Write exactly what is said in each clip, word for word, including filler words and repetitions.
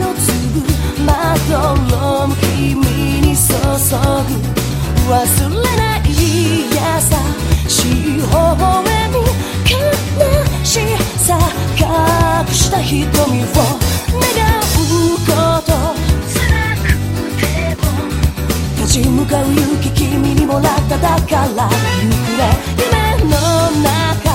の粒まどろむ君に注ぐ忘れない優しい微笑み悲しさ隠した瞳を願うこと辛くても立ち向かう勇気君にもらっただから行くね夢の中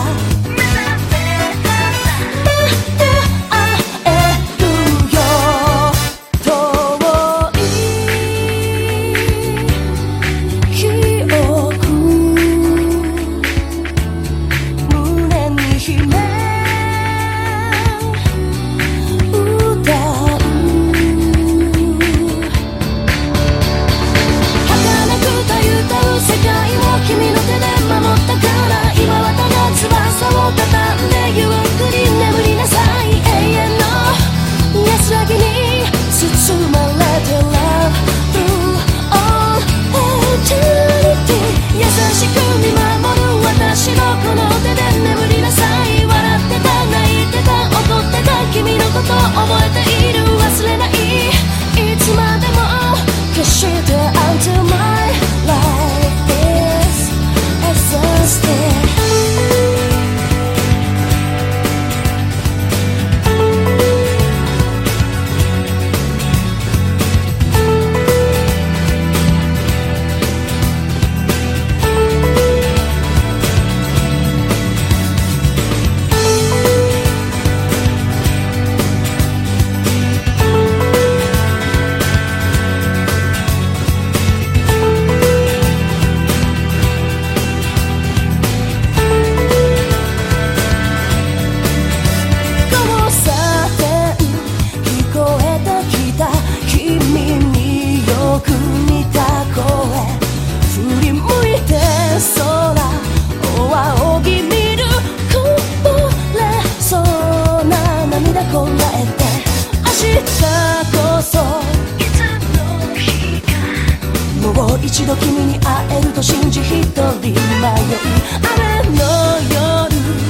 一度君に会えると信じ一人迷い雨の夜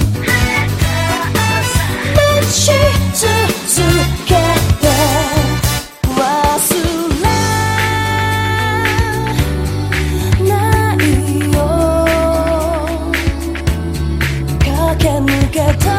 待ち続けて忘れないよ駆け抜けた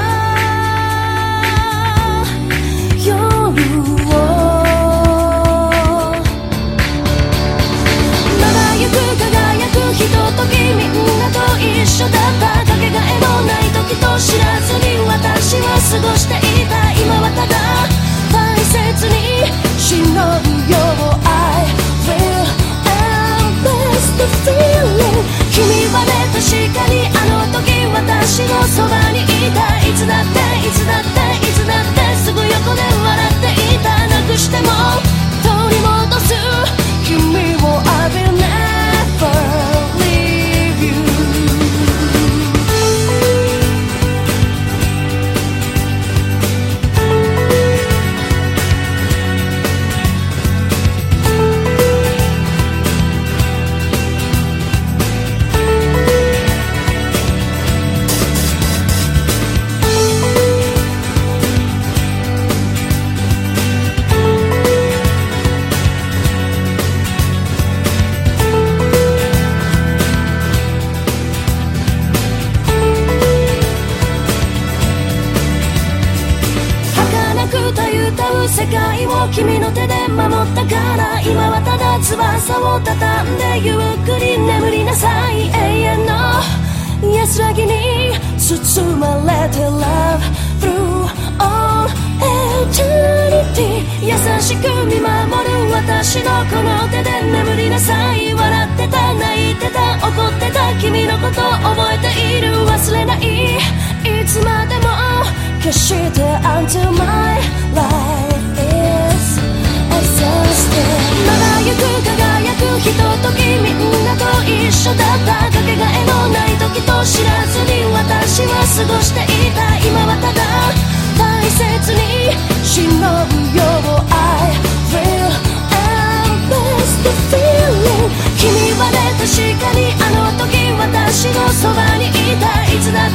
知らずに私は過ごしていた今はただ大切に忍ぶよ I feel endless the feeling 君はね確かにあの時私のそばにいたいつだっていつだっていつだってすぐ横で笑っていたなくしても取り戻す君を I will never leave you世界を君の手で守ったから今はただ翼を畳んでゆっくり眠りなさい永遠の安らぎに包まれて Love through all eternity 優しく見守る私のこの手で眠りなさい笑ってた泣いてた怒ってた君のこと覚えている忘れないいつまでも決して Until my life is exhausted 輝く輝くひとときみんなと一緒だったかけがえのない時と知らずに私は過ごしていた今はただ大切に忍ぶよ I feel endless the feeling 君はね確かにあの時私のそばにいたいつだっ